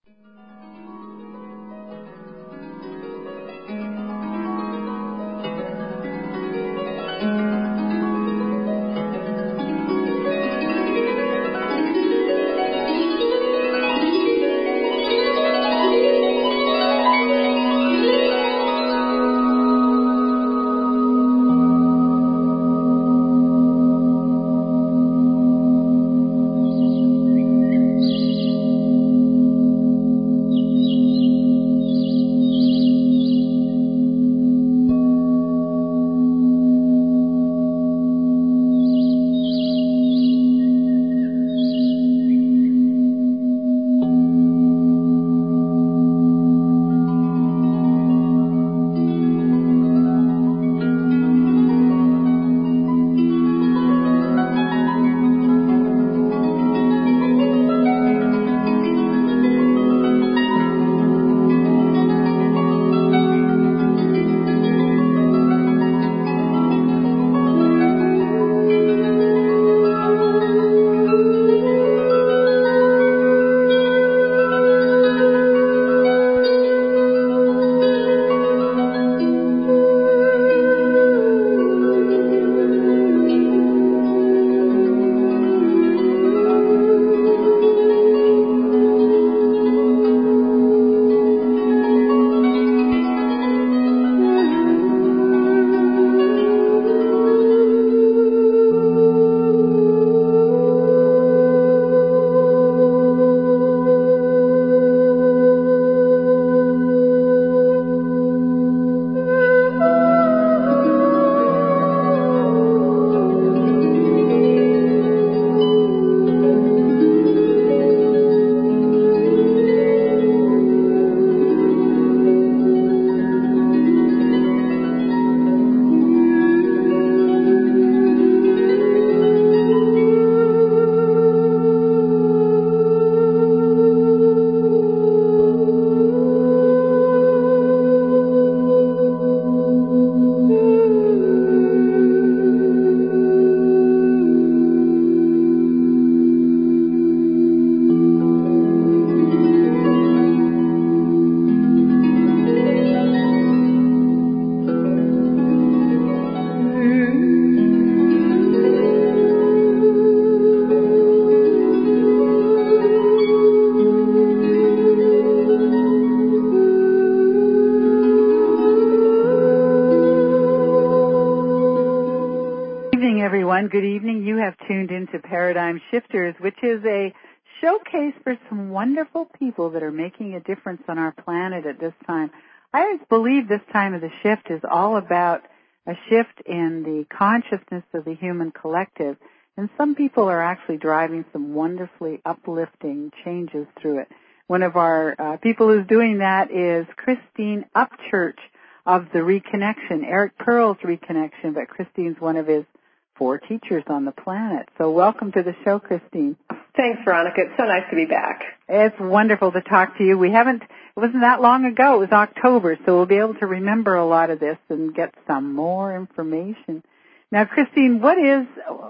Good evening. You have tuned into Paradigm Shifters, which is a showcase for some wonderful people that are making a difference on our planet at this time. I always believe this time of the shift is all about a shift in the consciousness of the human collective, and some people are actually driving some wonderfully uplifting changes through it. One of our people who's doing that is Christine Upchurch of the Reconnection, Eric Pearl's Reconnection, but Christine's one of his 4 teachers on the planet. So welcome to the show, Christine. Thanks, Veronica. It's so nice to be back. It's wonderful to talk to you. It wasn't that long ago. It was October, so we'll be able to remember a lot of this and get some more information. Now, Christine, what is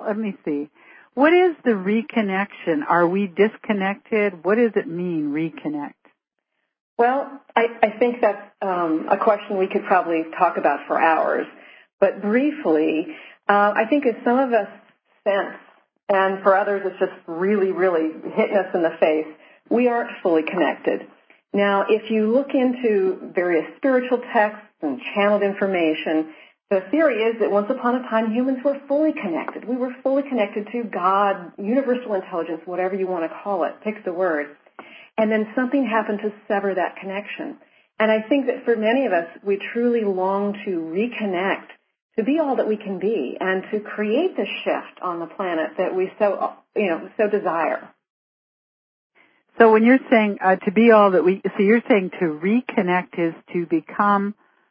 the reconnection? Are we disconnected? What does it mean, reconnect? Well, I think that's a question we could probably talk about for hours. But briefly, I think as some of us sense, and for others it's just really, really hitting us in the face, we aren't fully connected. Now, if you look into various spiritual texts and channeled information, the theory is that once upon a time humans were fully connected. We were fully connected to God, universal intelligence, whatever you want to call it, pick the word. And then something happened to sever that connection. And I think that for many of us, we truly long to reconnect, to be all that we can be, and to create the shift on the planet that we so desire. So when you're saying to be all that so you're saying to reconnect is to become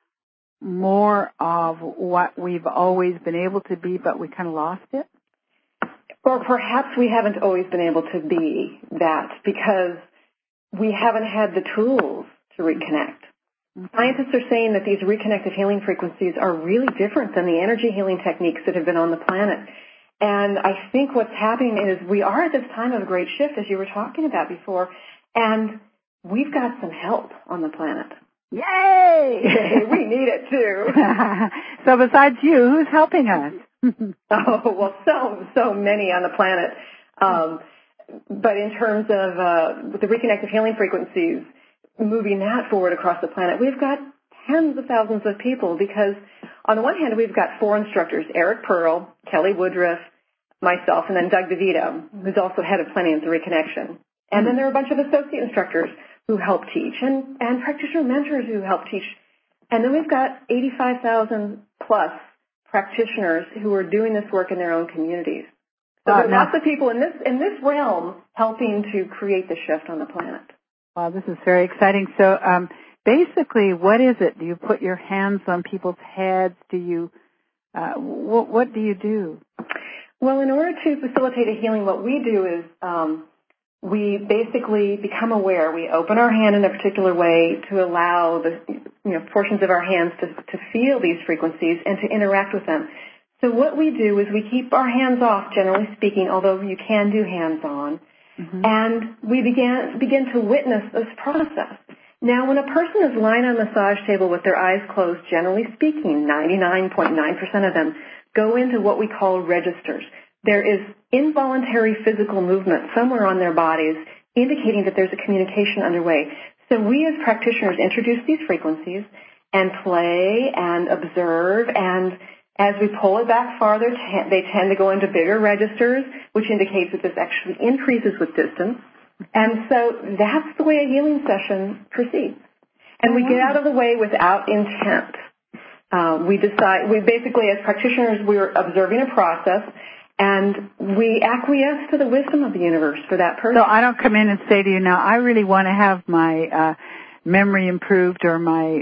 more of what we've always been able to be, but we kind of lost it? Or perhaps we haven't always been able to be that because we haven't had the tools to reconnect. Scientists are saying that these reconnective healing frequencies are really different than the energy healing techniques that have been on the planet. And I think what's happening is we are at this time of a great shift, as you were talking about before, and we've got some help on the planet. Yay! We need it too. So besides you, who's helping us? Oh, well, so many on the planet. But in terms of the reconnective healing frequencies, moving that forward across the planet, we've got tens of thousands of people because on the one hand, we've got 4 instructors, Eric Pearl, Kelly Woodruff, myself, and then Doug DeVito, who's also head of Planning the Reconnection. And then there are a bunch of associate instructors who help teach and practitioner mentors who help teach. And then we've got 85,000 plus practitioners who are doing this work in their own communities. So there are lots of people in this realm helping to create the shift on the planet. Wow, this is very exciting. So basically, what is it? Do you put your hands on people's heads? Do you what do you do? Well, in order to facilitate a healing, what we do is we basically become aware. We open our hand in a particular way to allow the portions of our hands to feel these frequencies and to interact with them. So what we do is we keep our hands off, generally speaking, although you can do hands-on, and we begin to witness this process. Now, when a person is lying on a massage table with their eyes closed, generally speaking, 99.9% of them go into what we call registers. There is involuntary physical movement somewhere on their bodies indicating that there's a communication underway. So we as practitioners introduce these frequencies and play and observe, and as we pull it back farther, they tend to go into bigger registers, which indicates that this actually increases with distance. And so that's the way a healing session proceeds. And we get out of the way without intent. We basically, as practitioners, we're observing a process, and we acquiesce to the wisdom of the universe for that person. So I don't come in and say to you, now, I really want to have my memory improved or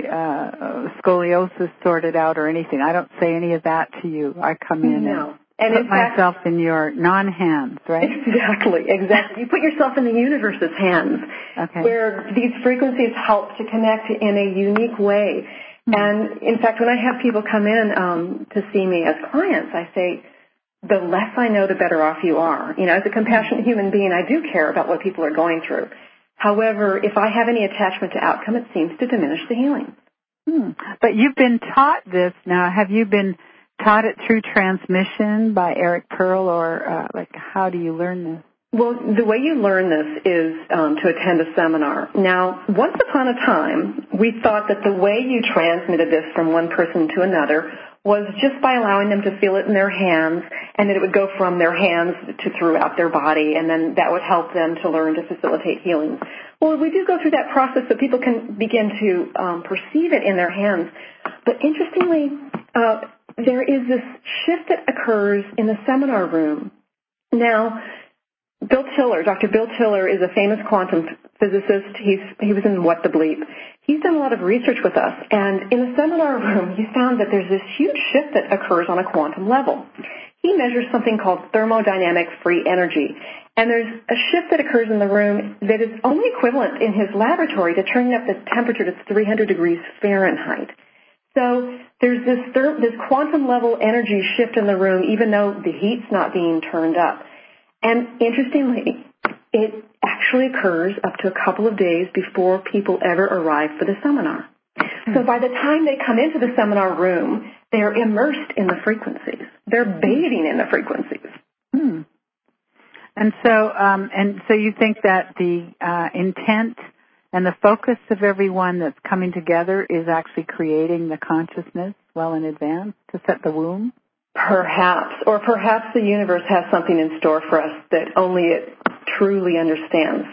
my scoliosis sorted out or anything. I don't say any of that to you. I come in and put myself in your non-hands, right? Exactly. You put yourself in the universe's hands, where these frequencies help to connect in a unique way. And, in fact, when I have people come in to see me as clients, I say, the less I know, the better off you are. As a compassionate human being, I do care about what people are going through. However, if I have any attachment to outcome, it seems to diminish the healing. But you've been taught this now. Have you been taught it through transmission by Eric Pearl, or how do you learn this? Well, the way you learn this is to attend a seminar. Now, once upon a time, we thought that the way you transmitted this from one person to another was just by allowing them to feel it in their hands, and that it would go from their hands to throughout their body, and then that would help them to learn to facilitate healing. Well, we do go through that process so people can begin to perceive it in their hands. But interestingly, there is this shift that occurs in the seminar room. Now, Dr. Bill Tiller is a famous quantum physicist. He was in What the Bleep. He's done a lot of research with us, and in the seminar room, he found that there's this huge shift that occurs on a quantum level. He measures something called thermodynamic free energy, and there's a shift that occurs in the room that is only equivalent in his laboratory to turning up the temperature to 300 degrees Fahrenheit. So there's this quantum level energy shift in the room, even though the heat's not being turned up. And interestingly, it actually occurs up to a couple of days before people ever arrive for the seminar. So by the time they come into the seminar room, they're immersed in the frequencies. They're bathing in the frequencies. And so you think that the intent and the focus of everyone that's coming together is actually creating the consciousness well in advance to set the womb? Perhaps. Or perhaps the universe has something in store for us that only it truly understands.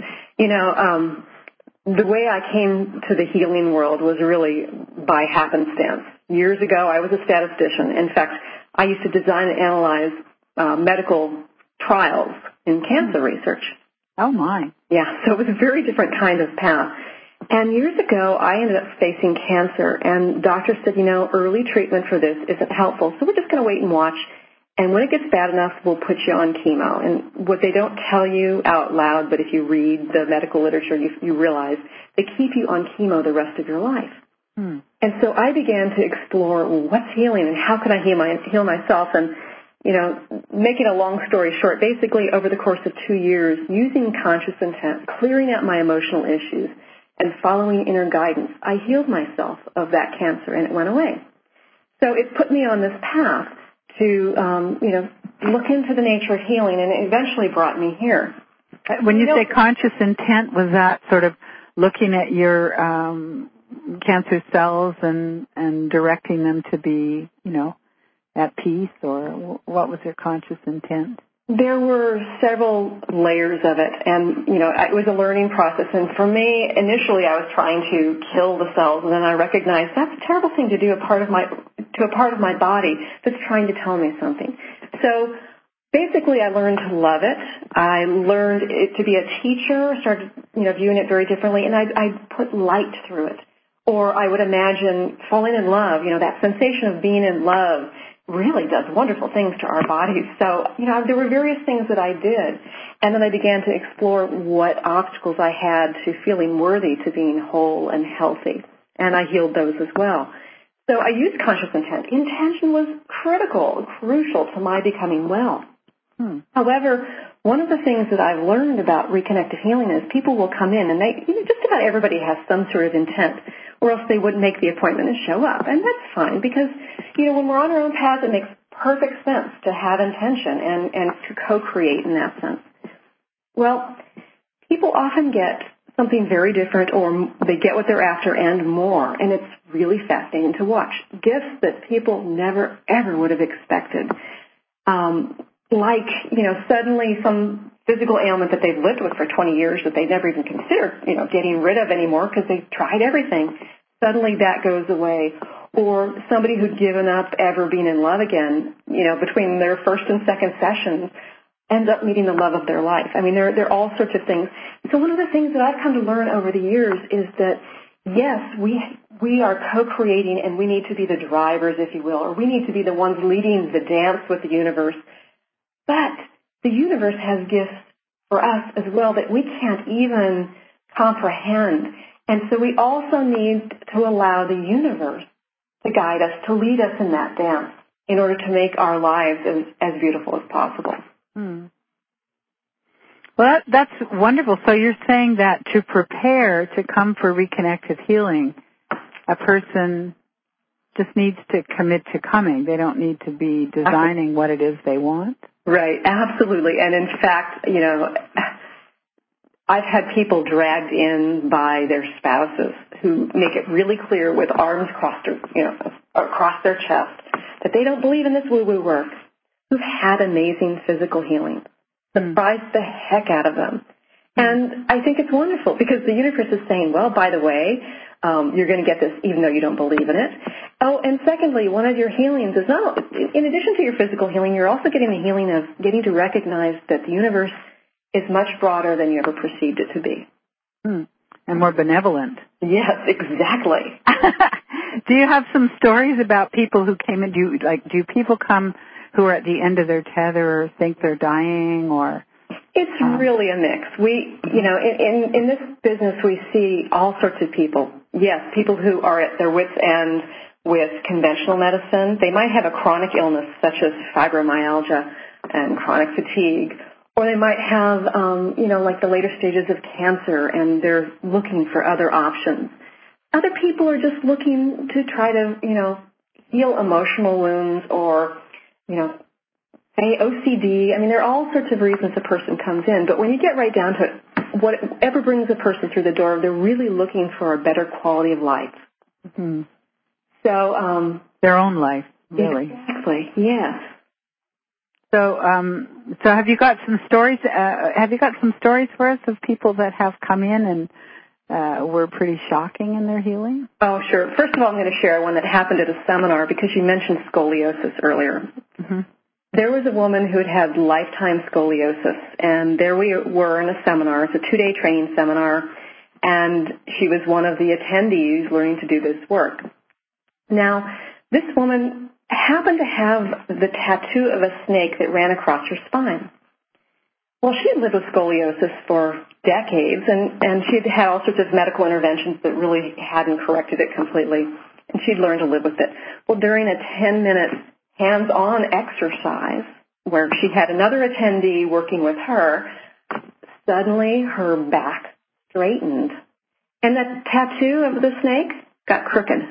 The way I came to the healing world was really by happenstance. Years ago, I was a statistician. In fact, I used to design and analyze medical trials in cancer research. Oh, my. Yeah, so it was a very different kind of path. And years ago, I ended up facing cancer, and doctors said, early treatment for this isn't helpful, so we're just going to wait and watch. And when it gets bad enough, we'll put you on chemo. And what they don't tell you out loud, but if you read the medical literature, you realize they keep you on chemo the rest of your life. And so I began to explore, what's healing and how can I heal myself? And, making a long story short, basically over the course of 2 years, using conscious intent, clearing out my emotional issues, and following inner guidance, I healed myself of that cancer, and it went away. So it put me on this path to, look into the nature of healing, and it eventually brought me here. When you say conscious intent, was that sort of looking at your cancer cells and directing them to be, at peace, or what was your conscious intent? There were several layers of it, and, it was a learning process. And for me, initially I was trying to kill the cells, and then I recognized that's a terrible thing to do to a part of my body that's trying to tell me something. So basically I learned to love it. I learned it to be a teacher, started, viewing it very differently, and I put light through it. Or I would imagine falling in love, that sensation of being in love really does wonderful things to our bodies. So, there were various things that I did. And then I began to explore what obstacles I had to feeling worthy to being whole and healthy. And I healed those as well. So I used conscious intent. Intention was crucial to my becoming well. However, one of the things that I've learned about reconnective healing is people will come in and just about everybody has some sort of intent, or else they wouldn't make the appointment and show up. And that's fine because, when we're on our own path, it makes perfect sense to have intention and to co-create in that sense. Well, people often get something very different, or they get what they're after and more, and it's really fascinating to watch. Gifts that people never, ever would have expected. Suddenly some physical ailment that they've lived with for 20 years that they never even considered, getting rid of anymore because they've tried everything. Suddenly that goes away. Or somebody who'd given up ever being in love again, between their first and second sessions, ends up meeting the love of their life. I mean, there are all sorts of things. So one of the things that I've come to learn over the years is that, yes, we are co-creating, and we need to be the drivers, if you will, or we need to be the ones leading the dance with the universe. But the universe has gifts for us as well that we can't even comprehend. And so we also need to allow the universe to guide us, to lead us in that dance in order to make our lives as beautiful as possible. Well, that's wonderful. So you're saying that to prepare to come for reconnective healing, a person just needs to commit to coming. They don't need to be designing what it is they want. Right, absolutely. And in fact, I've had people dragged in by their spouses who make it really clear with arms across their chest that they don't believe in this woo-woo work, who've had amazing physical healing, surprised the heck out of them. And I think it's wonderful because the universe is saying, well, by the way, you're going to get this even though you don't believe in it. Oh, and secondly, one of your healings is in addition to your physical healing, you're also getting the healing of getting to recognize that the universe is much broader than you ever perceived it to be. And more benevolent. Yes, exactly. Do you have some stories about people who came in? Do people come who are at the end of their tether or think they're dying, or? It's really a mix. We, in this business, we see all sorts of people. Yes, people who are at their wits' end with conventional medicine. They might have a chronic illness such as fibromyalgia and chronic fatigue, or they might have, like the later stages of cancer, and they're looking for other options. Other people are just looking to try to, heal emotional wounds or, say OCD. I mean, there are all sorts of reasons a person comes in, but when you get right down to it, whatever brings a person through the door, they're really looking for a better quality of life. Mm-hmm. So, their own life, really. Exactly, yes. So have you got some stories? Have you got some stories for us of people that have come in and were pretty shocking in their healing? Oh, sure. First of all, I'm going to share one that happened at a seminar because you mentioned scoliosis earlier. Mm-hmm. There was a woman who had had lifetime scoliosis, and there we were in a seminar. It's a 2-day training seminar, and she was one of the attendees learning to do this work. Now, this woman happened to have the tattoo of a snake that ran across her spine. Well, she had lived with scoliosis for decades, and she'd had all sorts of medical interventions that really hadn't corrected it completely, and she'd learned to live with it. Well, during a 10-minute hands-on exercise where she had another attendee working with her, suddenly her back straightened, And that tattoo of the snake got crooked.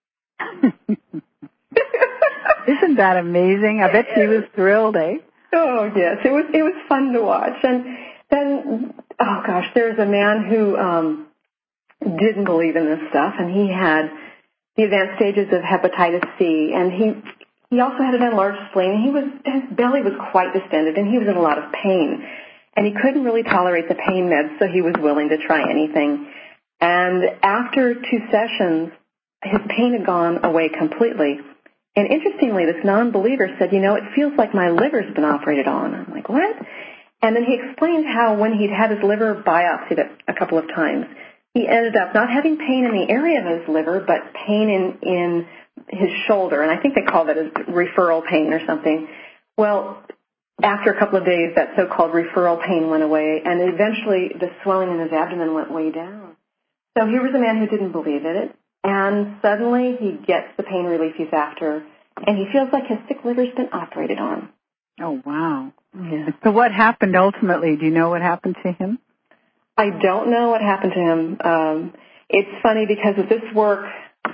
Isn't that amazing? I bet she was thrilled, eh? Oh, yes. It was fun to watch. And then, oh, gosh, there's a man who didn't believe in this stuff, and he had the advanced stages of hepatitis C, and he also had an enlarged spleen, and his belly was quite distended, and he was in a lot of pain. And he couldn't really tolerate the pain meds, so he was willing to try anything. And after 2 sessions, his pain had gone away completely. And interestingly, this non-believer said, it feels like my liver's been operated on. I'm like, what? And then he explained how when he'd had his liver biopsied a couple of times, he ended up not having pain in the area of his liver, but pain in his shoulder. And I think they call that a referral pain or something. Well, after a couple of days, that so-called referral pain went away, and eventually the swelling in his abdomen went way down. So here was a man who didn't believe in it, and suddenly he gets the pain relief he's after, and he feels like his sick liver's been operated on. Oh, wow. Yeah. So what happened ultimately? Do you know what happened to him? I don't know what happened to him. It's funny because with this work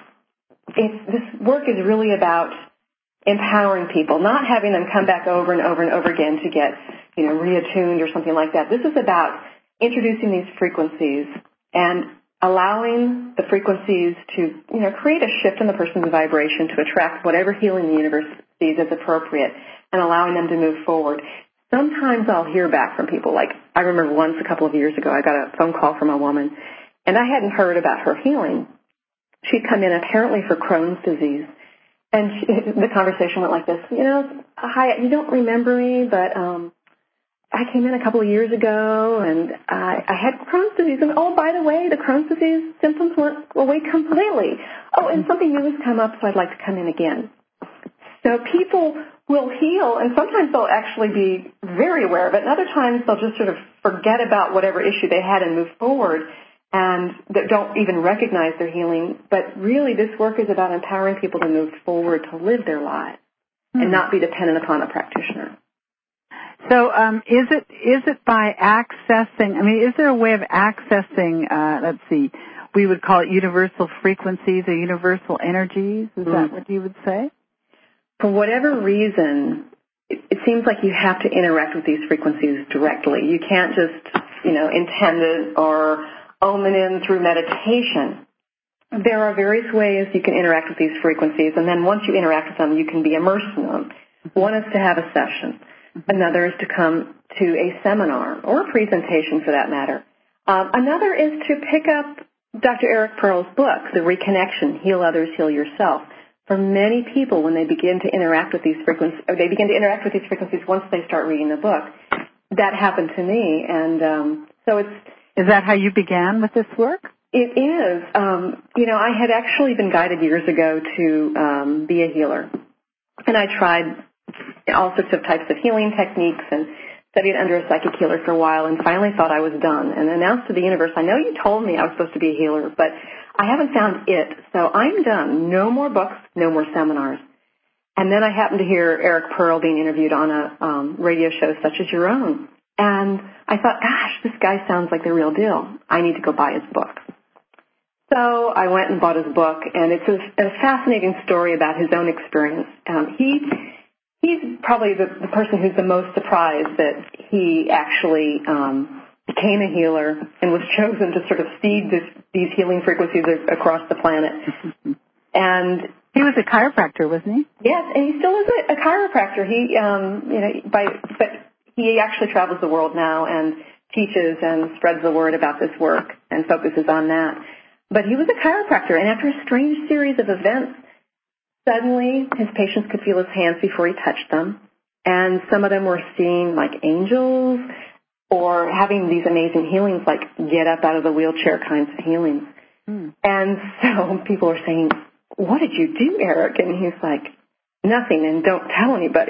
is really about empowering people, not having them come back over and over and over again to get, reattuned or something like that. This is about introducing these frequencies and allowing the frequencies to, create a shift in the person's vibration to attract whatever healing the universe sees as appropriate and allowing them to move forward. Sometimes I'll hear back from people. Like, I remember once a couple of years ago, I got a phone call from a woman, and I hadn't heard about her healing. She'd come in apparently for Crohn's disease. And the conversation went like this, hi, you don't remember me, but I came in a couple of years ago, and I had Crohn's disease. And, oh, by the way, the Crohn's disease symptoms went away completely. Oh, and something new has come up, so I'd like to come in again. So people will heal, and sometimes they'll actually be very aware of it, and other times they'll just sort of forget about whatever issue they had and move forward, and that don't even recognize their healing. But really, this work is about empowering people to move forward, to live their lives, and not be dependent upon a practitioner. So is it by accessing, is there a way of accessing, let's see, we would call it universal frequencies or universal energies? Is that what you would say? For whatever reason, it seems like you have to interact with these frequencies directly. You can't just, intend it or own it in through meditation. There are various ways you can interact with these frequencies, and then once you interact with them, you can be immersed in them. One is to have a session. Another is to come to a seminar or a presentation for that matter. Another is to pick up Dr. Eric Pearl's book, The Reconnection, Heal Others, Heal Yourself. For many people, when they begin to interact with these frequencies, or they begin to interact with these frequencies once they start reading the book. That happened to me, and so it's... Is that how you began with this work? It is. I had actually been guided years ago to be a healer, and I tried all sorts of types of healing techniques and studied under a psychic healer for a while and finally thought I was done and announced to the universe, I know you told me I was supposed to be a healer, but I haven't found it, so I'm done. No more books, no more seminars. And then I happened to hear Eric Pearl being interviewed on a radio show such as your own. And I thought, gosh, this guy sounds like the real deal. I need to go buy his book. So I went and bought his book, and it's a fascinating story about his own experience. He's probably the person who's the most surprised that he actually became a healer and was chosen to sort of seed these healing frequencies across the planet. And he was a chiropractor, wasn't he? Yes, and he still is a chiropractor. But he actually travels the world now and teaches and spreads the word about this work and focuses on that. But he was a chiropractor, and after a strange series of events, suddenly his patients could feel his hands before he touched them, and some of them were seeing like angels or having these amazing healings, like get up out of the wheelchair kinds of healings. And so people are saying, what did you do, Eric? And he's like, nothing, and don't tell anybody.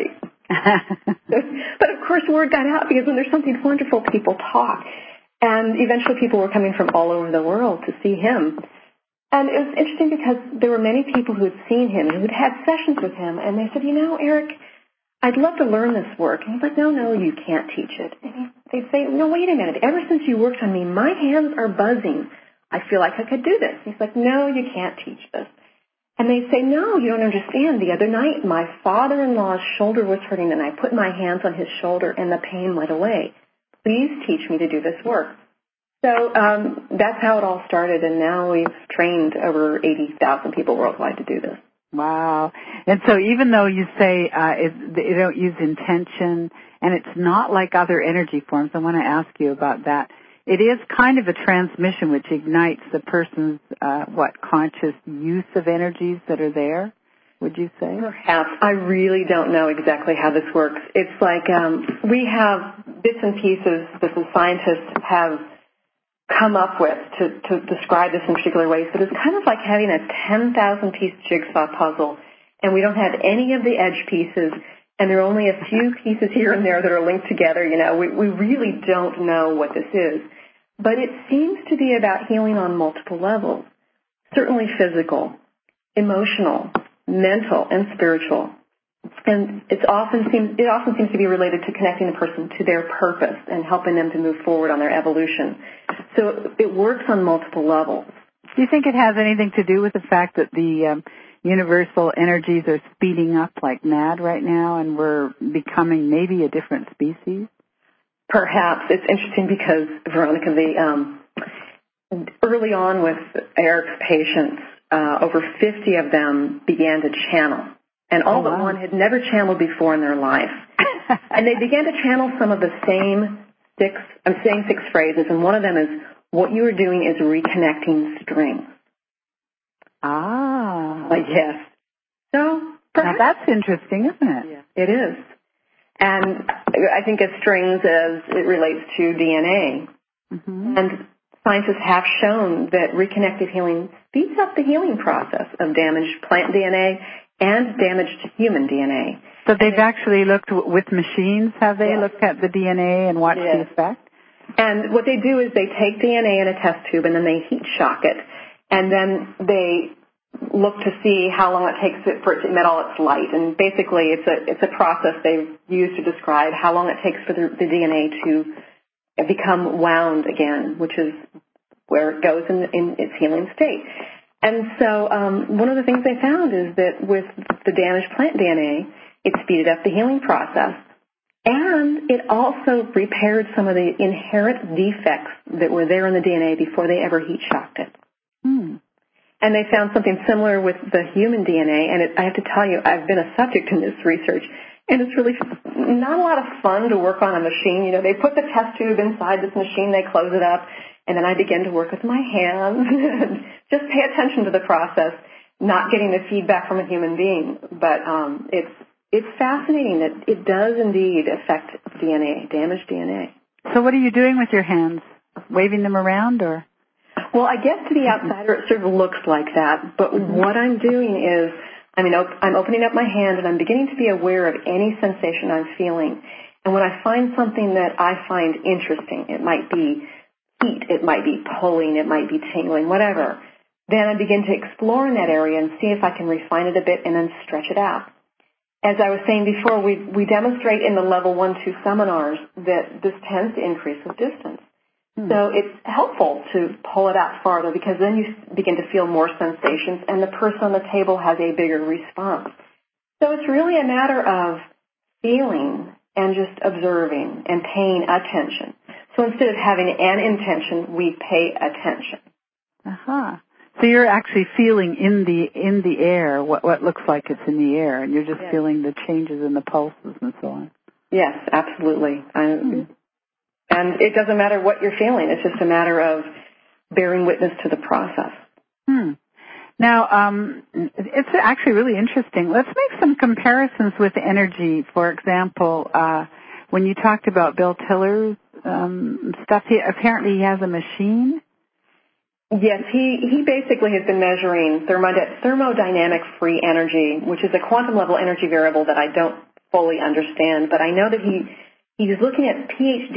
But of course word got out because when there's something wonderful, people talk. And eventually people were coming from all over the world to see him. And it was interesting because there were many people who had seen him and who had had sessions with him, and they said, Eric, I'd love to learn this work. And he's like, no, you can't teach it. And they'd say, no, wait a minute. Ever since you worked on me, my hands are buzzing. I feel like I could do this. He's like, no, you can't teach this. And they say, no, you don't understand. The other night, my father-in-law's shoulder was hurting, and I put my hands on his shoulder, and the pain went away. Please teach me to do this work. So that's how it all started, and now we've trained over 80,000 people worldwide to do this. Wow. And so even though you say you don't use intention, and it's not like other energy forms, I want to ask you about that. It is kind of a transmission which ignites the person's, conscious use of energies that are there, would you say? Perhaps. I really don't know exactly how this works. It's like we have bits and pieces that the scientists have come up with to describe this in particular ways, but it's kind of like having a 10,000-piece jigsaw puzzle, and we don't have any of the edge pieces, and there are only a few pieces here and there that are linked together. We really don't know what this is. But it seems to be about healing on multiple levels, certainly physical, emotional, mental, and spiritual. And it often seems to be related to connecting the person to their purpose and helping them to move forward on their evolution. So it works on multiple levels. Do you think it has anything to do with the fact that the universal energies are speeding up like mad right now, and we're becoming maybe a different species? Perhaps. It's interesting because, Veronica, early on with Eric's patients, over 50 of them began to channel. And all but one had never channeled before in their life. And they began to channel some of the same six phrases, and one of them is, what you are doing is reconnecting strings. Ah. Yes. So, perhaps. Now that's interesting, isn't it? Yeah, it is. And I think of strings as it relates to DNA. Mm-hmm. And scientists have shown that reconnective healing speeds up the healing process of damaged plant DNA and damaged human DNA. So they've actually looked with machines, have they? Looked at the DNA and watched the effect? And what they do is they take DNA in a test tube and then they heat shock it. And then they look to see how long it takes for it to emit all its light. And basically it's a process they've used to describe how long it takes for the DNA to become wound again, which is where it goes in its healing state. And so one of the things they found is that with the damaged plant DNA, it speeded up the healing process. And it also repaired some of the inherent defects that were there in the DNA before they ever heat shocked it. And they found something similar with the human DNA. And I have to tell you, I've been a subject in this research. And it's really not a lot of fun to work on a machine. They put the test tube inside this machine, they close it up, and then I begin to work with my hands and just pay attention to the process, not getting the feedback from a human being. But it's fascinating that it does indeed affect DNA, damaged DNA. So what are you doing with your hands? Waving them around, or? Well, I guess to the outsider it sort of looks like that. But what I'm doing is I'm opening up my hand and I'm beginning to be aware of any sensation I'm feeling. And when I find something that I find interesting, it might be heat, it might be pulling, it might be tingling, whatever, then I begin to explore in that area and see if I can refine it a bit and then stretch it out. As I was saying before, we demonstrate in the level 1-2 seminars that this tends to increase with distance. So it's helpful to pull it out farther because then you begin to feel more sensations and the person on the table has a bigger response. So it's really a matter of feeling and just observing and paying attention. So instead of having an intention, we pay attention. Uh-huh. So you're actually feeling in the air what looks like it's in the air, and you're just feeling the changes in the pulses and so on. Yes, absolutely. And it doesn't matter what you're feeling. It's just a matter of bearing witness to the process. Now, it's actually really interesting. Let's make some comparisons with energy. For example, when you talked about Bill Tiller's stuff, apparently he has a machine. Yes, he basically has been measuring thermodynamic free energy, which is a quantum level energy variable that I don't fully understand, but I know that he's looking at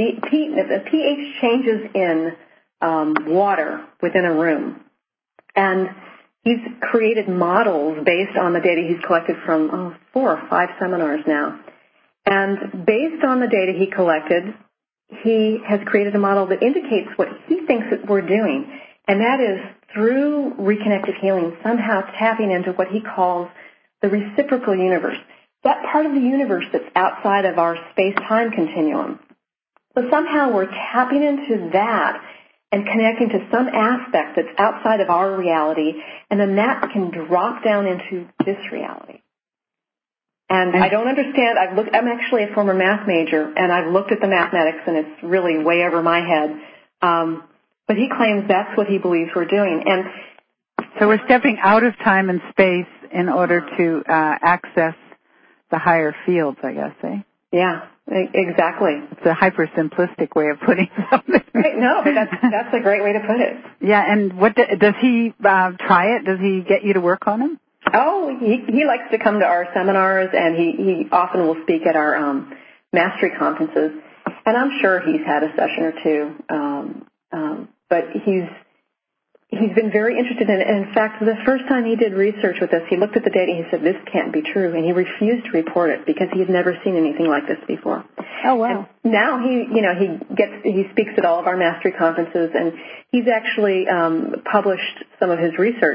pH changes in water within a room. And he's created models based on the data he's collected from 4 or 5 seminars now. And based on the data he collected, he has created a model that indicates what he thinks that we're doing. And that is through reconnected healing, somehow tapping into what he calls the reciprocal universe, that part of the universe that's outside of our space-time continuum. So somehow we're tapping into that and connecting to some aspect that's outside of our reality, and then that can drop down into this reality. And I don't understand. I'm actually a former math major, and I've looked at the mathematics, and it's really way over my head. But he claims that's what he believes we're doing. And so we're stepping out of time and space in order to access the higher fields, I guess, eh? Yeah, exactly. It's a hyper-simplistic way of putting something. Right, no, but that's a great way to put it. Yeah, and what does he try it? Does he get you to work on him? Oh, he likes to come to our seminars, and he often will speak at our mastery conferences. And I'm sure he's had a session or two, but he's been very interested in it. And in fact, the first time he did research with us, he looked at the data and he said, "This can't be true," and he refused to report it because he had never seen anything like this before. Oh wow! And now he speaks at all of our mastery conferences, and he's actually published some of his research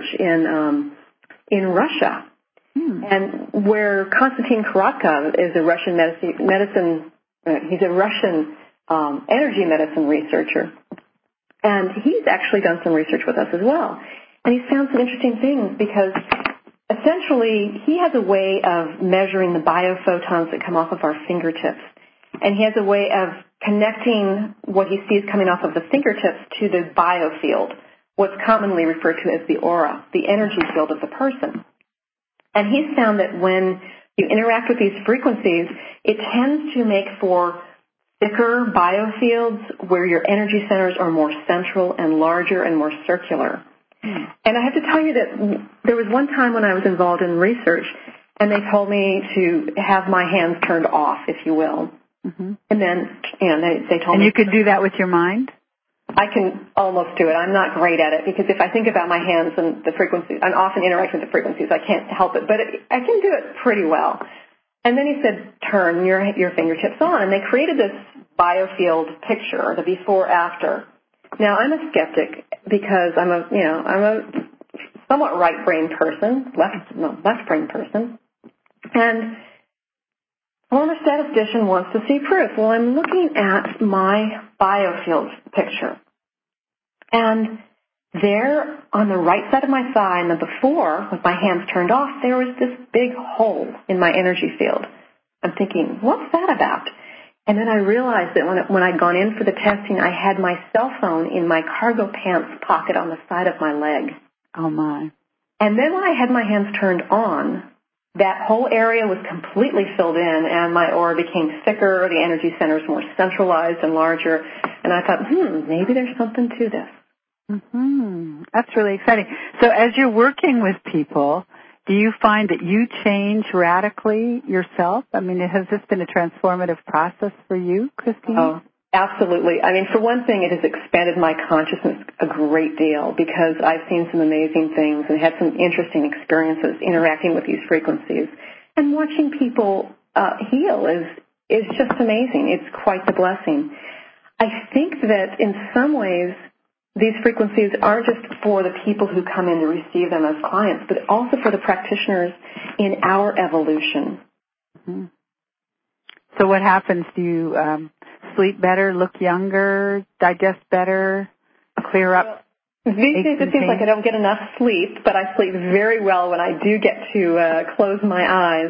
in Russia, and where Konstantin Korotkov is a Russian medicine. He's a Russian energy medicine researcher. And he's actually done some research with us as well. And he's found some interesting things because essentially he has a way of measuring the biophotons that come off of our fingertips. And he has a way of connecting what he sees coming off of the fingertips to the biofield, what's commonly referred to as the aura, the energy field of the person. And he's found that when you interact with these frequencies, it tends to make for thicker biofields where your energy centers are more central and larger and more circular. And I have to tell you that there was one time when I was involved in research, and they told me to have my hands turned off, if you will. Mm-hmm. And then, they told me... And you could do that with your mind? I can almost do it. I'm not great at it because if I think about my hands and the frequencies, I'm often interacting with the frequencies. I can't help it, but I can do it pretty well. And then he said, turn your fingertips on. And they created this biofield picture, the before-after. Now, I'm a skeptic because I'm a somewhat right-brain person, left-brain person. And former statistician wants to see proof. Well, I'm looking at my biofield picture. And there, on the right side of my thigh, in the before, with my hands turned off, there was this big hole in my energy field. I'm thinking, what's that about? And then I realized that when I'd gone in for the testing, I had my cell phone in my cargo pants pocket on the side of my leg. Oh, my. And then when I had my hands turned on, that whole area was completely filled in, and my aura became thicker, the energy centers more centralized and larger. And I thought, maybe there's something to this. Mm-hmm. That's really exciting. So as you're working with people, do you find that you change radically yourself? I mean, has this been a transformative process for you, Christine? Oh, absolutely. I mean, for one thing, it has expanded my consciousness a great deal because I've seen some amazing things and had some interesting experiences interacting with these frequencies. And watching people heal is just amazing. It's quite the blessing. I think that in some ways, these frequencies aren't just for the people who come in to receive them as clients, but also for the practitioners in our evolution. Mm-hmm. So what happens? Do you sleep better, look younger, digest better, clear up? These days it seems like I don't get enough sleep, but I sleep very well when I do get to close my eyes.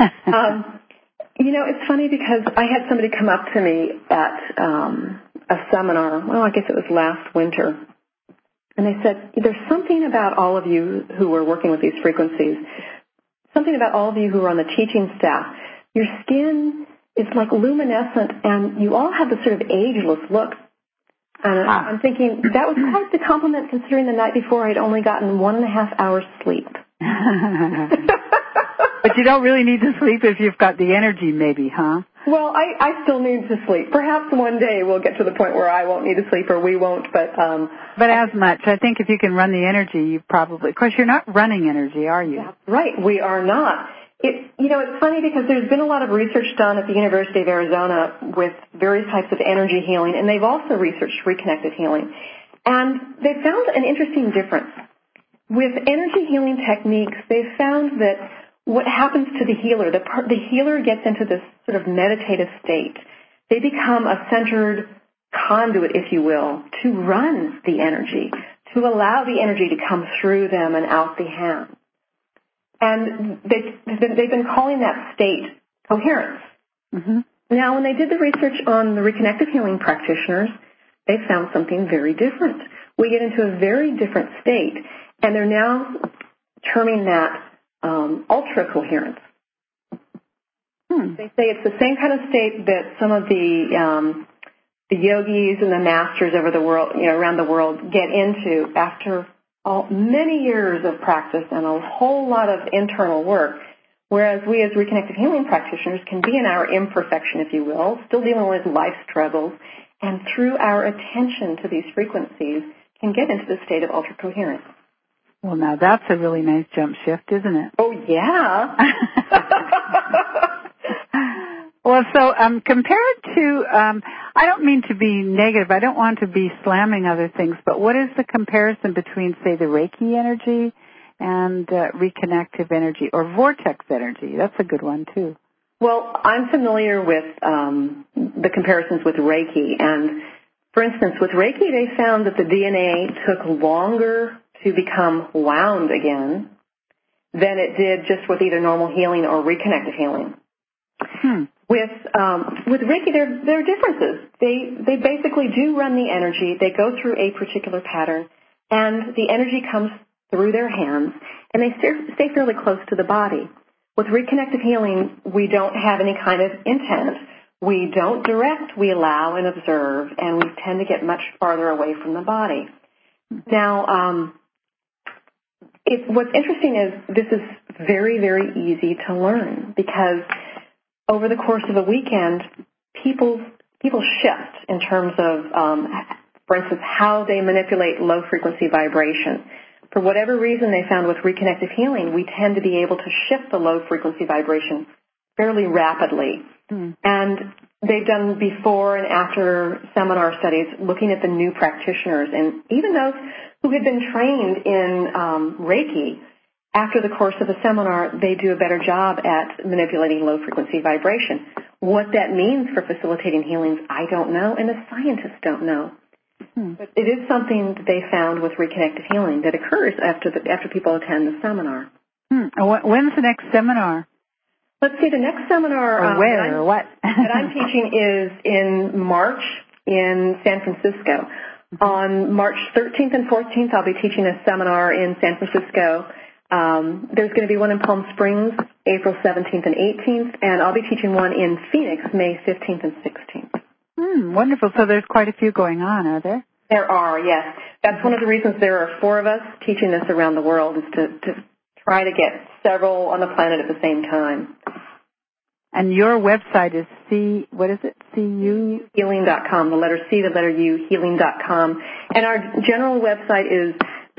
It's funny because I had somebody come up to me at a seminar, I guess it was last winter, and they said, there's something about all of you who are working with these frequencies, something about all of you who are on the teaching staff. Your skin is like luminescent, and you all have this sort of ageless look. And I'm thinking, that was quite the compliment considering the night before I'd only gotten 1.5 hours sleep. But you don't really need to sleep if you've got the energy maybe, huh? Well, I still need to sleep. Perhaps one day we'll get to the point where I won't need to sleep or we won't, but as much. I think if you can run the energy, you probably... Of course, you're not running energy, are you? That's right. We are not. It's funny because there's been a lot of research done at the University of Arizona with various types of energy healing, and they've also researched reconnected healing. And they found an interesting difference. With energy healing techniques, they found that what happens to the healer, the healer gets into this sort of meditative state. They become a centered conduit, if you will, to run the energy, to allow the energy to come through them and out the hand. And they've been calling that state coherence. Mm-hmm. Now, when they did the research on the reconnective healing practitioners, they found something very different. We get into a very different state, and they're now terming that ultra-coherence. They say it's the same kind of state that some of the yogis and the masters over the world, around the world, get into after many years of practice and a whole lot of internal work. Whereas we as reconnective healing practitioners can be in our imperfection, if you will, still dealing with life struggles, and through our attention to these frequencies can get into the state of ultra-coherence. Well, now that's a really nice jump shift, isn't it? Oh, yeah. Well, so compared to, I don't mean to be negative. I don't want to be slamming other things, but what is the comparison between, say, the Reiki energy and reconnective energy or vortex energy? That's a good one, too. Well, I'm familiar with the comparisons with Reiki. And, for instance, with Reiki, they found that the DNA took longer to become wound again than it did just with either normal healing or reconnective healing. With Reiki, there are differences. They basically do run the energy. They go through a particular pattern, and the energy comes through their hands, and they stay fairly close to the body. With reconnective healing, we don't have any kind of intent. We don't direct. We allow and observe, and we tend to get much farther away from the body. Now, what's interesting is this is very, very easy to learn because over the course of a weekend, people shift in terms of, for instance, how they manipulate low-frequency vibration. For whatever reason they found with reconnective healing, we tend to be able to shift the low-frequency vibration fairly rapidly. And they've done before and after seminar studies looking at the new practitioners. And even those who had been trained in Reiki, after the course of a seminar, they do a better job at manipulating low-frequency vibration. What that means for facilitating healings, I don't know, and the scientists don't know. But it is something that they found with reconnective healing that occurs after people attend the seminar. When's the next seminar? Let's see, the next seminar that I'm teaching is in March in San Francisco. On March 13th and 14th, I'll be teaching a seminar in San Francisco. There's going to be one in Palm Springs, April 17th and 18th, and I'll be teaching one in Phoenix, May 15th and 16th. Wonderful. So there's quite a few going on, are there? There are, yes. That's one of the reasons there are 4 of us teaching this around the world is to try to get several on the planet at the same time. And your website is CU? Healing.com, the letter C, the letter U, healing.com. And our general website is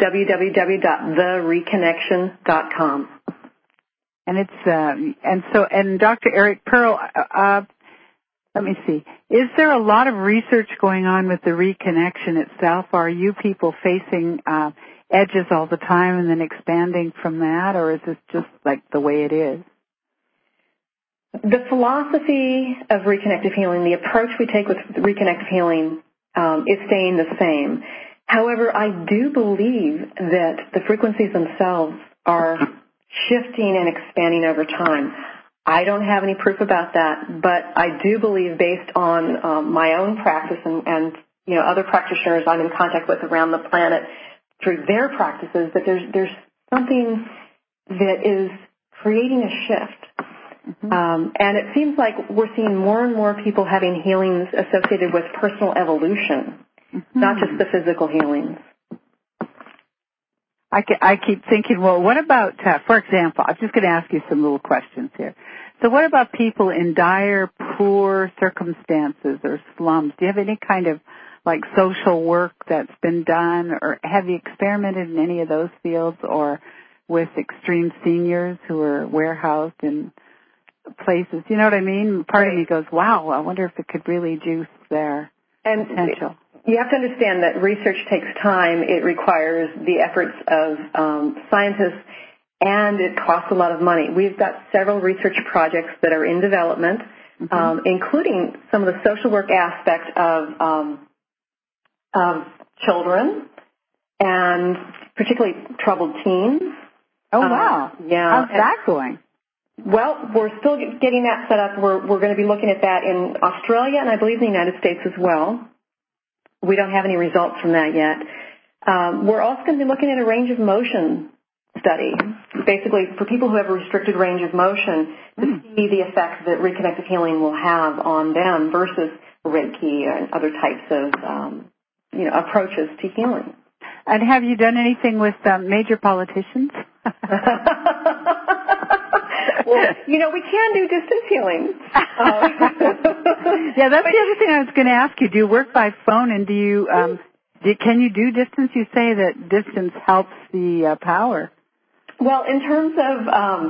www.thereconnection.com. And it's and Dr. Eric Pearl, let me see. Is there a lot of research going on with the reconnection itself? Are you people facing edges all the time and then expanding from that, or is this just like the way it is? The philosophy of reconnective healing, the approach we take with reconnective healing is staying the same. However, I do believe that the frequencies themselves are shifting and expanding over time. I don't have any proof about that, but I do believe based on my own practice and other practitioners I'm in contact with around the planet through their practices that there's something that is creating a shift. And it seems like we're seeing more and more people having healings associated with personal evolution, not just the physical healings. I keep thinking, well, what about, for example, I'm just going to ask you some little questions here. So what about people in dire, poor circumstances or slums? Do you have any kind of, like, social work that's been done, or have you experimented in any of those fields, or with extreme seniors who are warehoused in places? You know what I mean? Part of me goes, wow, I wonder if it could really juice their potential. you have to understand that research takes time. It requires the efforts of scientists, and it costs a lot of money. We've got several research projects that are in development, including some of the social work aspect of children and particularly troubled teens. Oh, wow. Yeah. How's that going? Well, we're still getting that set up. We're going to be looking at that in Australia and I believe in the United States as well. We don't have any results from that yet. We're also going to be looking at a range of motion study, basically for people who have a restricted range of motion to see the effect that reconnective healing will have on them versus Reiki and other types of approaches to healing. And have you done anything with major politicians? Well, we can do distance healing. Yeah, that's the other thing I was going to ask you. Do you work by phone, and do you can you do distance? You say that distance helps the power. Well, in terms of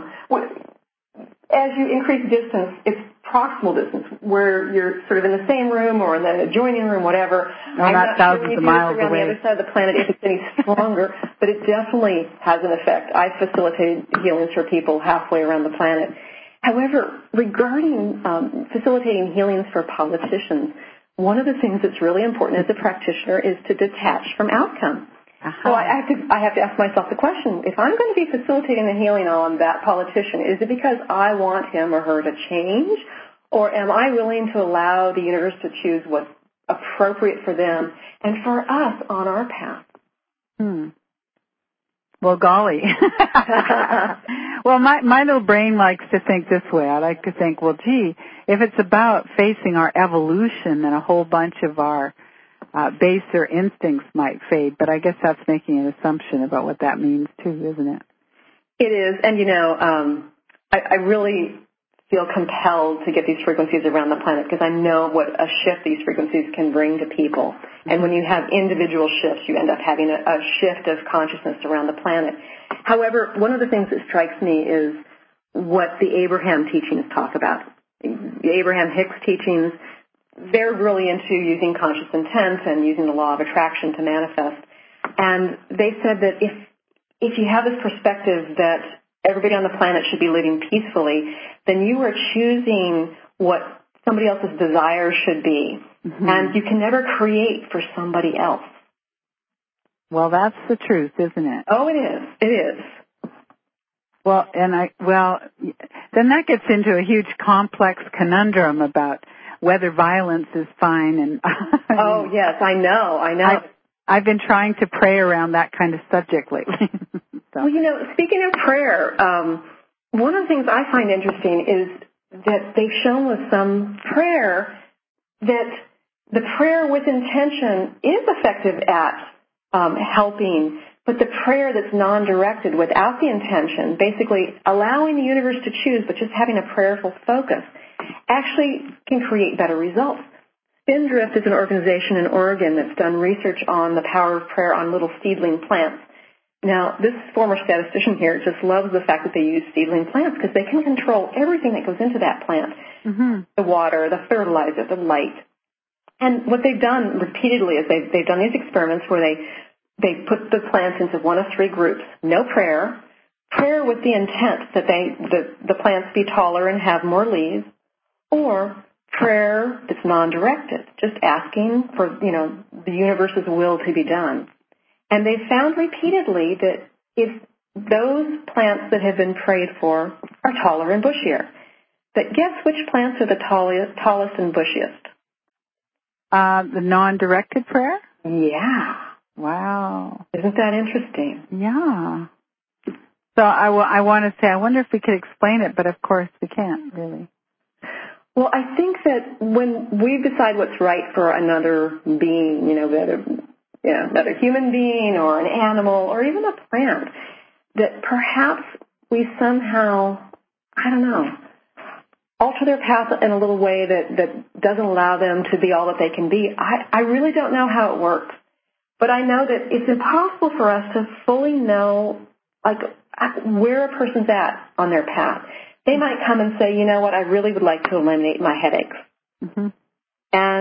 as you increase distance, it's proximal distance, where you're sort of in the same room or in the adjoining room, whatever. No, I'm not thousands of miles around away. the other side of the planet if it's any stronger, but it definitely has an effect. I facilitated healings for people halfway around the planet. However, regarding facilitating healings for politicians, one of the things that's really important as a practitioner is to detach from outcome. So I have to ask myself the question, if I'm going to be facilitating the healing on that politician, is it because I want him or her to change, or am I willing to allow the universe to choose what's appropriate for them and for us on our path? Well, golly. Well, my little brain likes to think this way. I like to think, well, gee, if it's about facing our evolution, then a whole bunch of our baser instincts might fade, but I guess that's making an assumption about what that means too, isn't it? It is, and I really feel compelled to get these frequencies around the planet because I know what a shift these frequencies can bring to people. And when you have individual shifts, you end up having a shift of consciousness around the planet. However, one of the things that strikes me is what the Abraham teachings talk about. The Abraham Hicks teachings, they're really into using conscious intent and using the law of attraction to manifest. And they said that if you have this perspective that everybody on the planet should be living peacefully, then you are choosing what somebody else's desires should be. And you can never create for somebody else. Well, that's the truth, isn't it? Oh, it is. It is. Well, then that gets into a huge complex conundrum about whether violence is fine. And oh, yes, I know. I've been trying to pray around that kind of subject lately. So. Well, speaking of prayer, one of the things I find interesting is that they've shown with some prayer that the prayer with intention is effective at helping, but the prayer that's non-directed without the intention, basically allowing the universe to choose but just having a prayerful focus, actually can create better results. Spindrift is an organization in Oregon that's done research on the power of prayer on little seedling plants. Now, this former statistician here just loves the fact that they use seedling plants because they can control everything that goes into that plant, the water, the fertilizer, the light. And what they've done repeatedly is they've done these experiments where they put the plants into one of three groups. No prayer with the intent that the plants be taller and have more leaves, or prayer that's non-directed, just asking for, the universe's will to be done. And they've found repeatedly that if those plants that have been prayed for are taller and bushier, that guess which plants are the tallest and bushiest? The non-directed prayer? Yeah. Wow. Isn't that interesting? Yeah. So I want to say, I wonder if we could explain it, but of course we can't, really. Well, I think that when we decide what's right for another being, another human being or an animal or even a plant, that perhaps we somehow, alter their path in a little way that doesn't allow them to be all that they can be. I really don't know how it works. But I know that it's impossible for us to fully know, where a person's at on their path. They might come and say, you know what, I really would like to eliminate my headaches. And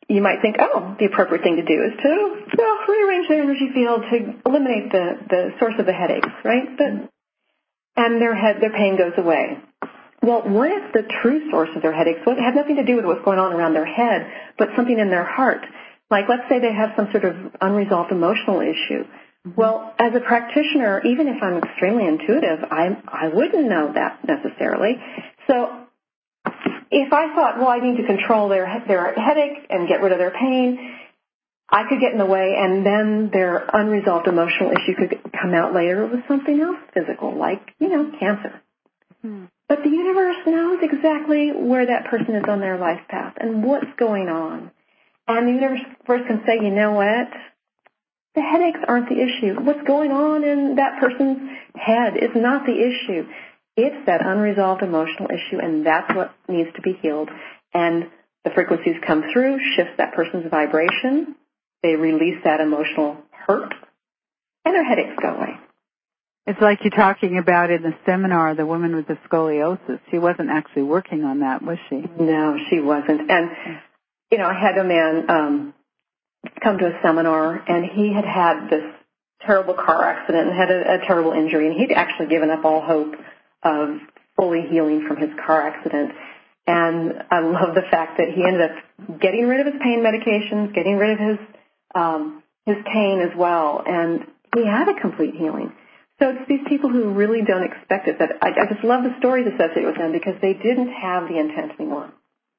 you might think, oh, the appropriate thing to do is to rearrange their energy field to eliminate the source of the headaches, right? And their pain goes away. Well, what if the true source of their headaches had nothing to do with what's going on around their head, but something in their heart? Like, let's say they have some sort of unresolved emotional issue. Well, as a practitioner, even if I'm extremely intuitive, I wouldn't know that necessarily. So if I thought, well, I need to control their headache and get rid of their pain, I could get in the way, and then their unresolved emotional issue could come out later with something else physical, like, cancer. But the universe knows exactly where that person is on their life path and what's going on. And the universe can say, you know what? The headaches aren't the issue. What's going on in that person's head is not the issue. It's that unresolved emotional issue, and that's what needs to be healed. And the frequencies come through, shifts that person's vibration. They release that emotional hurt, and their headaches go away. It's like you're talking about in the seminar, the woman with the scoliosis. She wasn't actually working on that, was she? No, she wasn't. And, I had a man come to a seminar, and he had this terrible car accident and had a terrible injury, and he'd actually given up all hope of fully healing from his car accident. And I love the fact that he ended up getting rid of his pain medications, getting rid of his pain as well, and he had a complete healing. So it's these people who really don't expect it. That I just love the stories associated with them because they didn't have the intent anymore.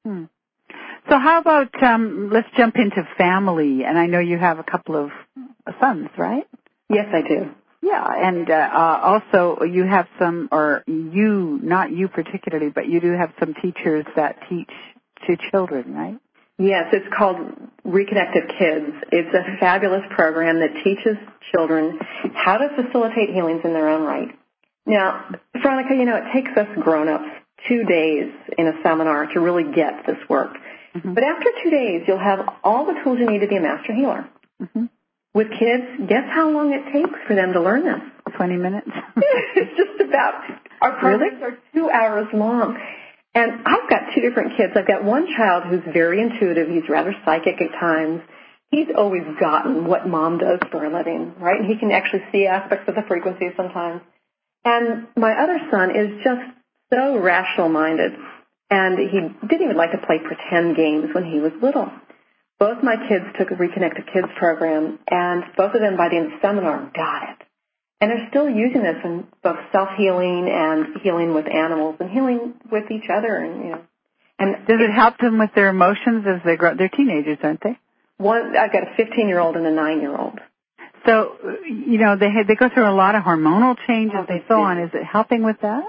So how about, let's jump into family. And I know you have a couple of sons, right? Yes, I do. Yeah, and also you have some, or you, not you particularly, but you do have some teachers that teach to children, right? Yes, it's called Reconnected Kids. It's a fabulous program that teaches children how to facilitate healings in their own right. Now, Veronica, it takes us grown-ups 2 days in a seminar to really get this work. But after 2 days, you'll have all the tools you need to be a master healer. With kids, guess how long it takes for them to learn this? 20 minutes. It's just about, our programs are 2 hours long. And I've got 2 different kids. I've got one child who's very intuitive. He's rather psychic at times. He's always gotten what mom does for a living, right? And he can actually see aspects of the frequencies sometimes. And my other son is just so rational-minded. And he didn't even like to play pretend games when he was little. Both my kids took a Reconnected Kids program, and both of them, by the end of the seminar, got it. And they're still using this in both self-healing and healing with animals and healing with each other. And does it help them with their emotions as they grow? They're teenagers, aren't they? I've got a 15-year-old and a 9-year-old. So, they go through a lot of hormonal changes and so on. Is it helping with that?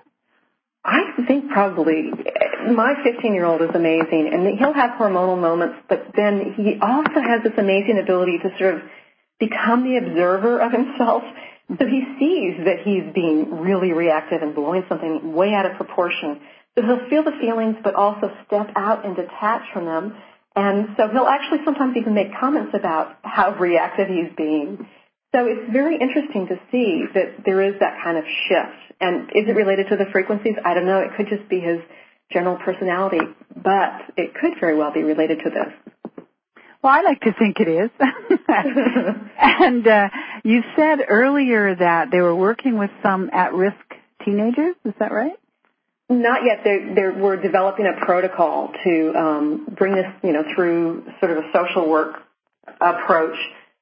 I think probably. My 15-year-old is amazing, and he'll have hormonal moments, but then he also has this amazing ability to sort of become the observer of himself. So he sees that he's being really reactive and blowing something way out of proportion. So he'll feel the feelings, but also step out and detach from them. And so he'll actually sometimes even make comments about how reactive he's being. So it's very interesting to see that there is that kind of shift. And is it related to the frequencies? I don't know. It could just be his general personality, but it could very well be related to this. Well, I like to think it is. And you said earlier that they were working with some at-risk teenagers. Is that right? Not yet. We're developing a protocol to bring this, through sort of a social work approach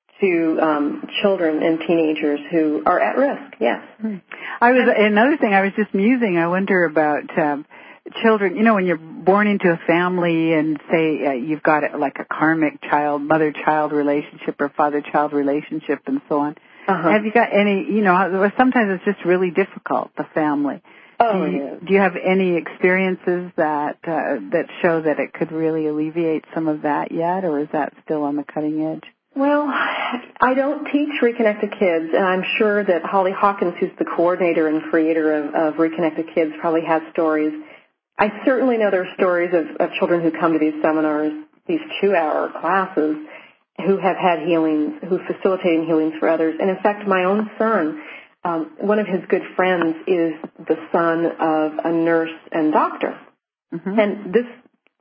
to children and teenagers who are at risk. Yes. Another thing I was just musing. I wonder about children. When you're born into a family and say you've got like a karmic mother-child relationship or father-child relationship and so on. Have you got any? Sometimes it's just really difficult. The family. Do you have any experiences that show that it could really alleviate some of that yet, or is that still on the cutting edge? Well, I don't teach Reconnected Kids, and I'm sure that Holly Hawkins, who's the coordinator and creator of Reconnected Kids, probably has stories. I certainly know there are stories of children who come to these seminars, these 2-hour classes, who have had healings, who are facilitating healings for others. And in fact, my own son, one of his good friends is the son of a nurse and doctor. And this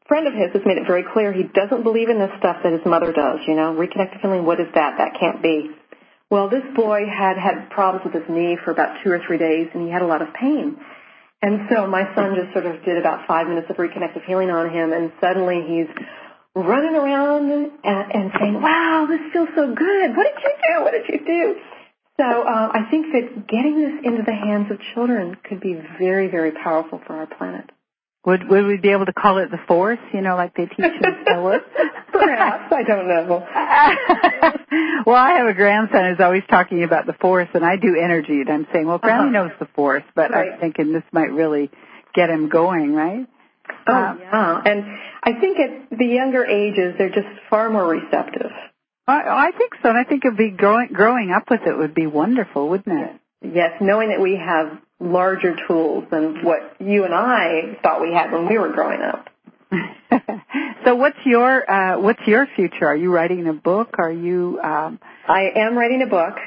friend of his has made it very clear he doesn't believe in this stuff that his mother does, reconnective healing, what is that? That can't be. Well, this boy had problems with his knee for about 2 or 3 days, and he had a lot of pain. And so my son just sort of did about 5 minutes of reconnective healing on him, and suddenly he's running around and saying, wow, this feels so good. What did you do? What did you do? So I think that getting this into the hands of children could be very, very powerful for our planet. Would we be able to call it the force, like they teach in Star Wars? Perhaps. I don't know. Well, I have a grandson who's always talking about the force, and I do energy, and I'm saying, well, Brownie knows the force, but right. I'm thinking this might really get him going, right? Oh, yeah. And I think at the younger ages, they're just far more receptive. I think so, and I think it'd be growing up with it would be wonderful, wouldn't it? Yes, knowing that we have larger tools than what you and I thought we had when we were growing up. So what's your future? Are you writing a book? Are you? I am writing a book.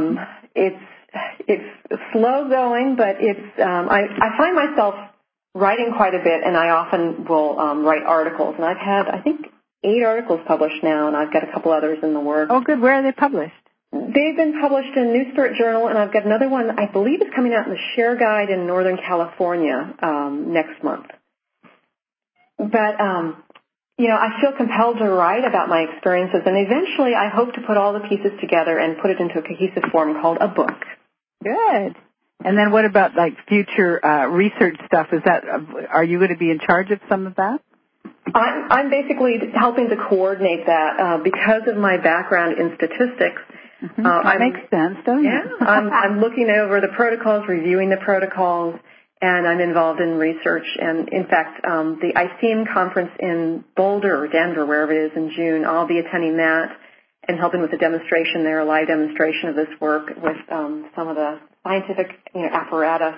It's slow going, but I find myself writing quite a bit, and I often will write articles. And I've had, I think, 8 articles published now, and I've got a couple others in the works. Oh, good. Where are they published? They've been published in New Spirit Journal, and I've got another one I believe is coming out in the Share Guide in Northern California next month. But, I feel compelled to write about my experiences, and eventually I hope to put all the pieces together and put it into a cohesive form called a book. Good. And then what about, future research stuff? Are you going to be in charge of some of that? I'm basically helping to coordinate that because of my background in statistics. Mm-hmm. That makes sense, don't you? Yeah. I'm looking over the protocols, reviewing the protocols, and I'm involved in research. And, in fact, the ICEAM conference in Boulder or Denver, wherever it is, in June, I'll be attending that and helping with a demonstration there, a live demonstration of this work with some of the scientific apparatus.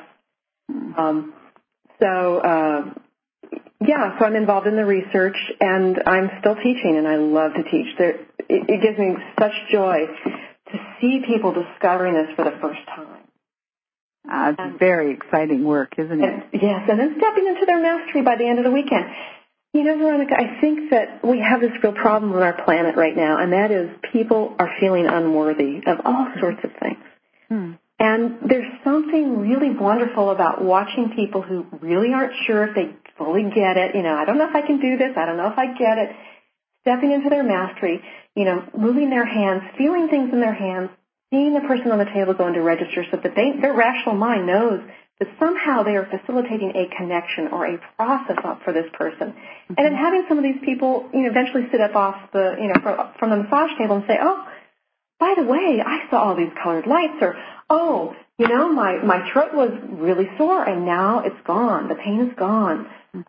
So I'm involved in the research, and I'm still teaching, and I love to teach. It gives me such joy to see people discovering this for the first time. It's very exciting work, isn't it? Yes, and then stepping into their mastery by the end of the weekend. Veronica, I think that we have this real problem with our planet right now, and that is people are feeling unworthy of all sorts of things. And there's something really wonderful about watching people who really aren't sure if they fully get it. I don't know if I can do this. I don't know if I get it. Stepping into their mastery, moving their hands, feeling things in their hands, seeing the person on the table go into register so that their rational mind knows that somehow they are facilitating a connection or a process up for this person. Mm-hmm. And then having some of these people, eventually sit up off the, from the massage table and say, oh, by the way, I saw all these colored lights, or, oh, my throat was really sore and now it's gone. The pain is gone.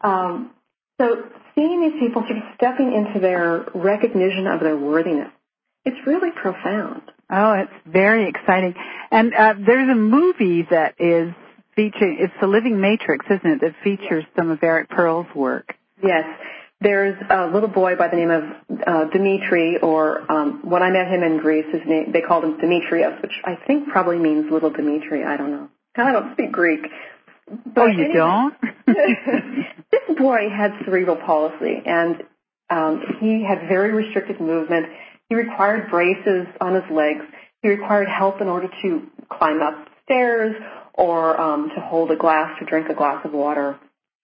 So seeing these people sort of stepping into their recognition of their worthiness, it's really profound. Oh, it's very exciting. And there's a movie that is featuring, it's The Living Matrix, isn't it, that features some of Eric Pearl's work? Yes. There's a little boy by the name of Dimitri, or when I met him in Greece, his name, they called him Demetrios, which I think probably means little Dimitri. I don't know. I don't speak Greek. But you don't? This boy had cerebral palsy, and he had very restricted movement. He required braces on his legs. He required help in order to climb up stairs or to hold a glass, to drink a glass of water.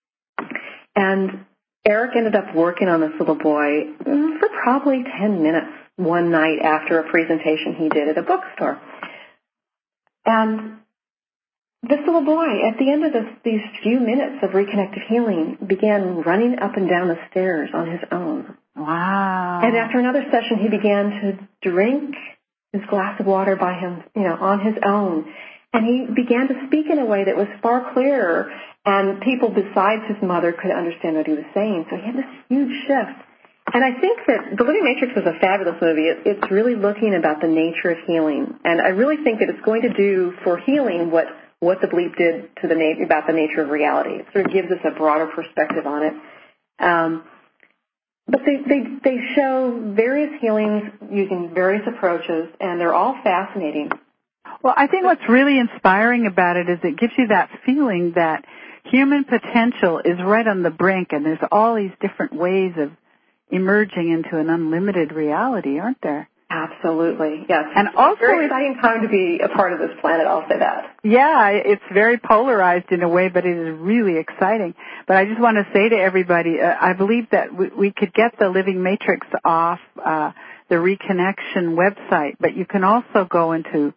And Eric ended up working on this little boy for probably 10 minutes one night after a presentation he did at a bookstore. And this little boy, at the end of these few minutes of reconnective healing, began running up and down the stairs on his own. Wow. And after another session, he began to drink his glass of water by him, on his own. And he began to speak in a way that was far clearer, and people besides his mother could understand what he was saying. So he had this huge shift. And I think that The Living Matrix was a fabulous movie. It's really looking about the nature of healing. And I really think that it's going to do for healing what the bleep did to about the nature of reality. It sort of gives us a broader perspective on it. But they show various healings using various approaches, and they're all fascinating. Well, I think what's really inspiring about it is it gives you that feeling that human potential is right on the brink, and there's all these different ways of emerging into an unlimited reality, aren't there? Absolutely, yes. And also, it's a very exciting time to be a part of this planet, I'll say that. Yeah, it's very polarized in a way, but it is really exciting. But I just want to say to everybody, I believe that we could get the Living Matrix off the Reconnection website, but you can also go into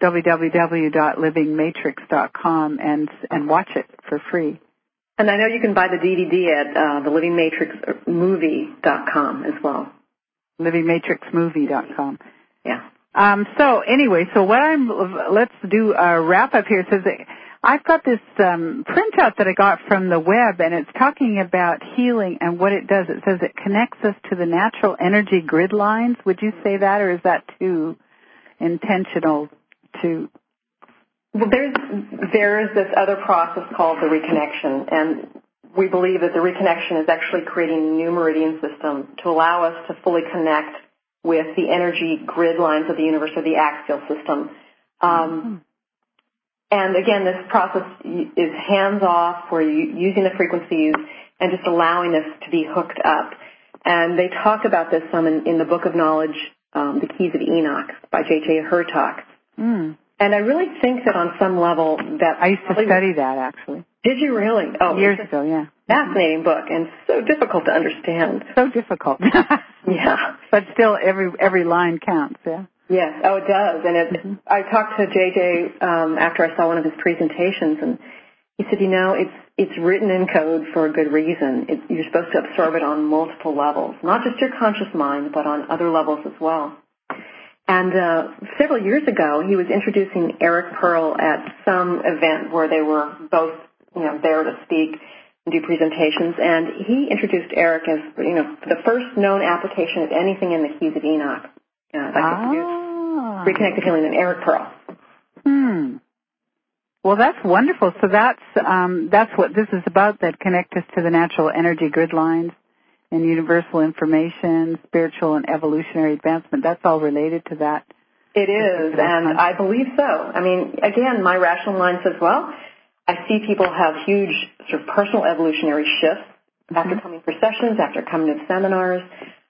www.livingmatrix.com and watch it for free. And I know you can buy the DVD at thelivingmatrixmovie.com as well. livingmatrixmovie.com. Yeah. So let's do a wrap up here. It says that I've got this printout that I got from the web, and it's talking about healing and what it does. It says it connects us to the natural energy grid lines. Would you say that, or is that too intentional to? Well, there's this other process called the reconnection, and we believe that the reconnection is actually creating a new meridian system to allow us to fully connect with the energy grid lines of the universe, or the axial system. And again, this process is hands-off, where you're using the frequencies and just allowing this to be hooked up. And they talk about this some in the Book of Knowledge, The Keys of Enoch by J.J. Hurtak. And I really think that on some level that... I used to study that, actually. Did you really? Oh, years ago, yeah. Fascinating book, and so difficult to understand. So difficult. Yeah. But still, every line counts, yeah. Yes, oh, it does. And I talked to JJ after I saw one of his presentations, and he said, it's written in code for a good reason. You're supposed to absorb it on multiple levels, not just your conscious mind, but on other levels as well. And several years ago, he was introducing Eric Pearl at some event where they were both, there to speak and do presentations. And he introduced Eric as, the first known application of anything in the Keys of Enoch. Like to produce reconnected healing and Eric Pearl. Well, that's wonderful. So that's what this is about, that connect us to the natural energy grid lines and universal information, spiritual and evolutionary advancement. That's all related to that. It is, and I believe so. I mean, again, my rational mind says, well, I see people have huge sort of personal evolutionary shifts after coming for sessions, after coming to seminars.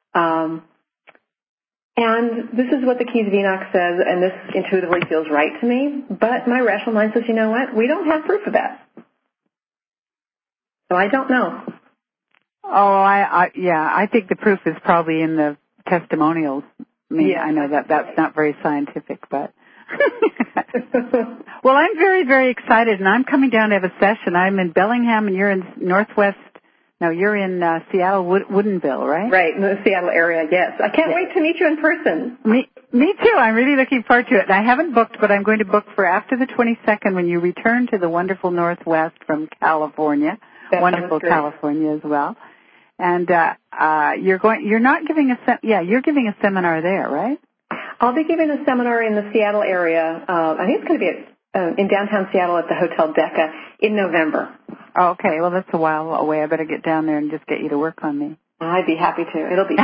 And this is what the Keys of Enoch says, and this intuitively feels right to me. But my rational mind says, you know what? We don't have proof of that. So I don't know. Oh, I think the proof is probably in the testimonials. I know that's not very scientific, but. Well, I'm very, very excited, and I'm coming down to have a session. I'm in Bellingham, and you're in you're in Seattle, Woodinville, right? Right, in the Seattle area, yes. I can't wait to meet you in person. Me too. I'm really looking forward to it. And I haven't booked, but I'm going to book for after the 22nd when you return to the wonderful Northwest from California. That wonderful California as well. And you're giving a seminar there, right? I'll be giving a seminar in the Seattle area. I think it's going to be in downtown Seattle at the Hotel Decca in November. Oh, okay. Well, that's a while away. I better get down there and just get you to work on me. I'd be happy to. It'll be.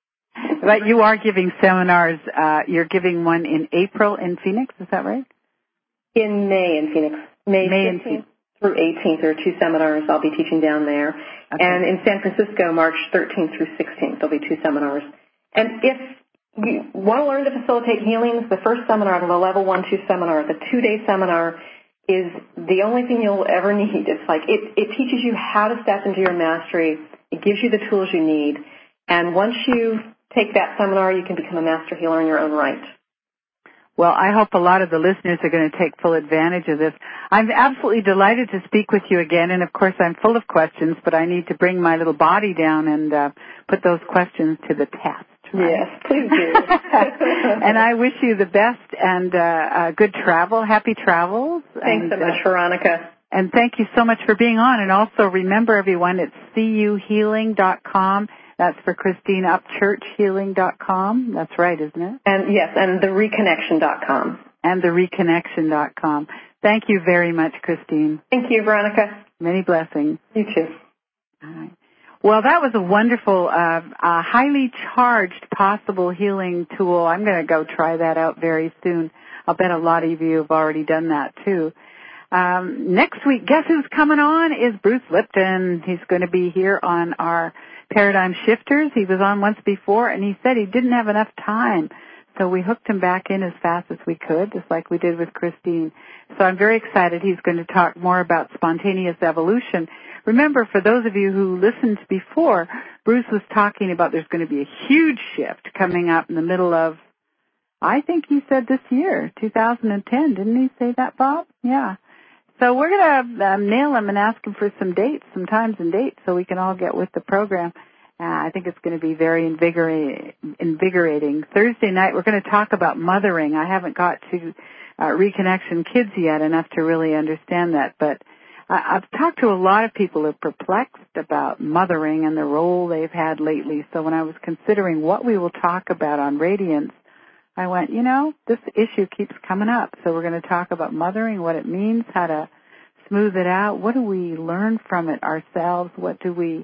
But you are giving seminars. You're giving one in April in Phoenix. Is that right? In May in Phoenix. May 15th through 18th. There are 2 seminars I'll be teaching down there. Okay. And in San Francisco, March 13th through 16th, there'll be 2 seminars. And if you want to learn to facilitate healings, the first seminar, the Level 1-2 seminar, the 2-day seminar, is the only thing you'll ever need. It's like it teaches you how to step into your mastery. It gives you the tools you need. And once you take that seminar, you can become a master healer in your own right. Well, I hope a lot of the listeners are going to take full advantage of this. I'm absolutely delighted to speak with you again, and of course I'm full of questions, but I need to bring my little body down and put those questions to the test. Right? Yes, please do. And I wish you the best and good travel, happy travels. Thanks so much, Veronica. And thank you so much for being on. And also remember, everyone, it's cuhealing.com. That's for Christine Upchurchhealing.com. That's right, isn't it? And yes, and thereconnection.com. And thereconnection.com. Thank you very much, Christine. Thank you, Veronica. Many blessings. You too. All right. Well, that was a wonderful, highly charged possible healing tool. I'm going to go try that out very soon. I'll bet a lot of you have already done that, too. Next week, guess who's coming on is Bruce Lipton. He's going to be here on our Paradigm Shifters. He was on once before, and he said he didn't have enough time. So we hooked him back in as fast as we could, just like we did with Christine. So I'm very excited. He's going to talk more about spontaneous evolution. Remember, for those of you who listened before, Bruce was talking about there's going to be a huge shift coming up in the middle of, I think he said this year, 2010. Didn't he say that, Bob? Yeah. So we're going to nail him and ask him for some dates, some times and dates, so we can all get with the program. I think it's going to be very invigorating. Thursday night, we're going to talk about mothering. I haven't got to Reconnection Kids yet enough to really understand that, but I've talked to a lot of people who are perplexed about mothering and the role they've had lately. So when I was considering what we will talk about on Radiance, I went, this issue keeps coming up. So we're going to talk about mothering, what it means, how to smooth it out. What do we learn from it ourselves? What do we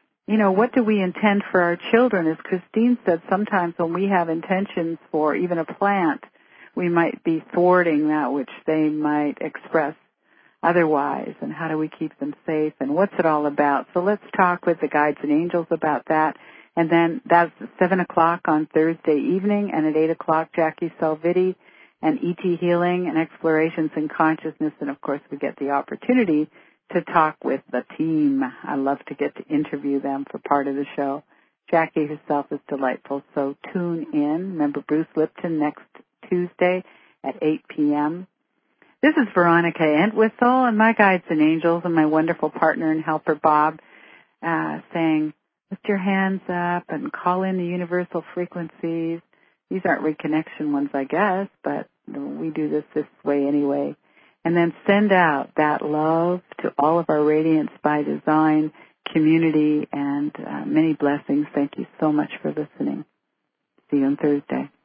intend for our children? As Christine said, sometimes when we have intentions for even a plant, we might be thwarting that which they might express otherwise. And how do we keep them safe? And what's it all about? So let's talk with the guides and angels about that. And then that's at 7 o'clock on Thursday evening, and at 8 o'clock, Jackie Salviti and E.T. Healing and Explorations in Consciousness. And, of course, we get the opportunity to talk with the team. I love to get to interview them for part of the show. Jackie herself is delightful, so tune in. Remember Bruce Lipton next Tuesday at 8 p.m. This is Veronica Entwistle and my guides and angels and my wonderful partner and helper, Bob, saying, lift your hands up and call in the universal frequencies. These aren't reconnection ones, I guess, but we do this way anyway. And then send out that love to all of our Radiance by Design community and many blessings. Thank you so much for listening. See you on Thursday.